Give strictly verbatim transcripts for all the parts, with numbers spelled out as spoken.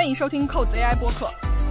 欢迎收听扣子 A I 播客。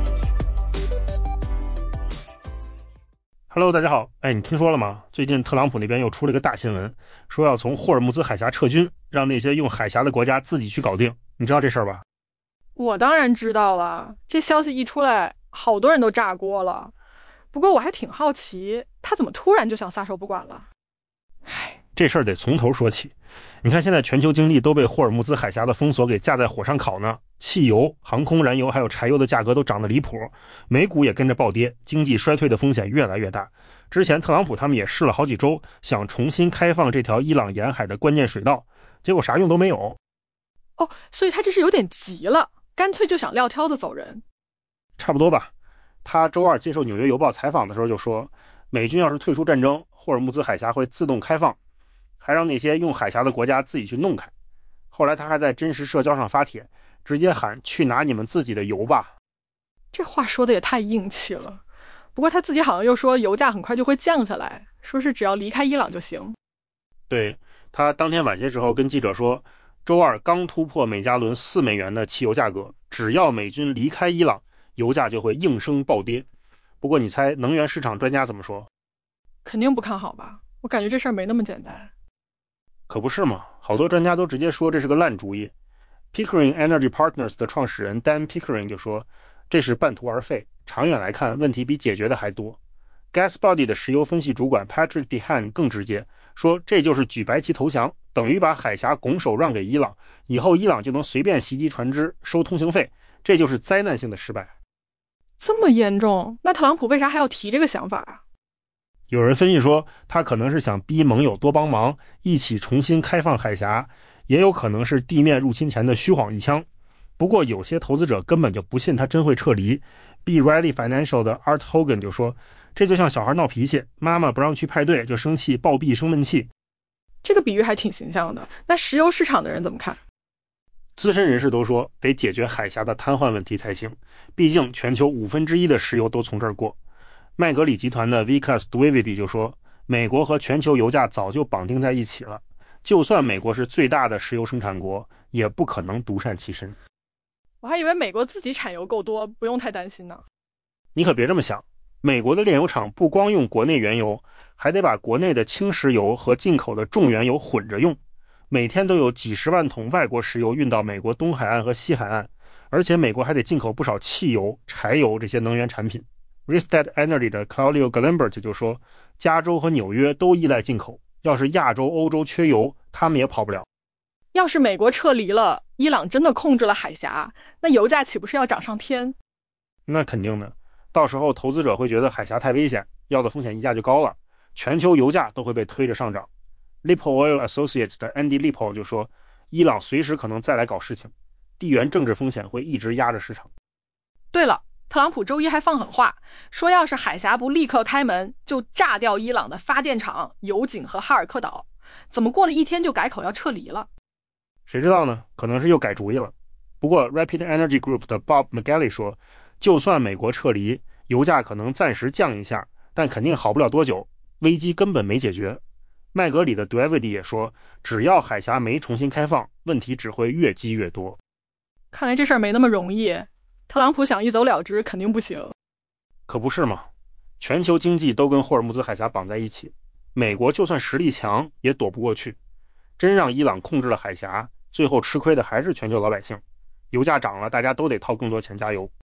Hello， 大家好。哎，你听说了吗？最近特朗普那边又出了个大新闻，说要从霍尔木兹海峡撤军，让那些用海峡的国家自己去搞定。你知道这事儿吧？ 我当然知道了，这消息一出来，好多人都炸锅了。不过我还挺好奇，他怎么突然就想撒手不管了？ 唉，这事儿得从头说起。你看，现在全球经济都被霍尔木兹海峡的封锁给架在火上烤呢，汽油、航空燃油还有柴油的价格都涨得离谱，美股也跟着暴跌，经济衰退的风险越来越大。之前特朗普他们也试了好几周，想重新开放这条伊朗沿海的关键水道，结果啥用都没有。 哦，所以他这是有点急了，干脆就想撂挑子走人。 差不多吧。他周二接受纽约邮报采访的时候就说，美军要是退出战争，霍尔木兹海峡会自动开放，还让那些用海峡的国家自己去弄开。后来他还在真实社交上发帖，直接喊去拿你们自己的油吧。 这话说的也太硬气了。不过他自己好像又说油价很快就会降下来，说是只要离开伊朗就行。 对，他当天晚些时候跟记者说，周二刚突破每加仑四美元的汽油价格，只要美军离开伊朗，油价就会应声暴跌。不过你猜能源市场专家怎么说？ 肯定不看好吧，我感觉这事儿没那么简单。 可不是嘛，好多专家都直接说这是个烂主意。Pickering Energy Partners 的创始人 Dan Pickering 就说，这是半途而废，长远来看问题比解决的还多。GasBuddy 的石油分析主管 Patrick DeHaan 更直接说，这就是举白旗投降，等于把海峡拱手让给伊朗，以后伊朗就能随便袭击船只收通行费，这就是灾难性的失败。 这么严重，那特朗普为啥还要提这个想法啊？ 有人分析说，他可能是想逼盟友多帮忙，一起重新开放海峡，也有可能是地面入侵前的虚晃一枪。不过有些投资者根本就不信他真会撤离。B. Riley Financial 的 Art Hogan 就说，这就像小孩闹脾气，妈妈不让去派对就生气，暴毙生闷气。 这个比喻还挺形象的。那石油市场的人怎么看？ 资深人士都说得解决海峡的瘫痪问题才行，毕竟全球五分之一的石油都从这儿过。麦格里集团的 Vikas Dwivedi 就说，美国和全球油价早就绑定在一起了，就算美国是最大的石油生产国，也不可能独善其身。 我还以为美国自己产油够多，不用太担心呢。 你可别这么想，美国的炼油厂不光用国内原油，还得把国内的轻石油和进口的重原油混着用，每天都有几十万桶外国石油运到美国东海岸和西海岸，而且美国还得进口不少汽油、柴油这些能源产品。Rystad Energy 的 Claudio Galambert 就说，加州和纽约都依赖进口，要是亚洲、欧洲缺油，他们也跑不了。 要是美国撤离了，伊朗真的控制了海峡，那油价岂不是要涨上天？ 那肯定的，到时候投资者会觉得海峡太危险，要的风险溢价就高了，全球油价都会被推着上涨。Lippo Oil Associates 的 Andy Lippo 就说，伊朗随时可能再来搞事情，地缘政治风险会一直压着市场。 对了，特朗普周一还放狠话，说要是海峡不立刻开门，就炸掉伊朗的发电厂、油井和哈尔科岛。怎么过了一天就改口要撤离了？ 谁知道呢？可能是又改主意了。不过 Rapid Energy Group 的 Bob McGalley 说，就算美国撤离，油价可能暂时降一下，但肯定好不了多久，危机根本没解决。麦格里的 Dwivedi 也说，只要海峡没重新开放，问题只会越积越多。 看来这事儿没那么容易，特朗普想一走了之肯定不行。 可不是嘛，全球经济都跟霍尔木兹海峡绑在一起，美国就算实力强也躲不过去。真让伊朗控制了海峡，最后吃亏的还是全球老百姓。油价涨了，大家都得掏更多钱加油。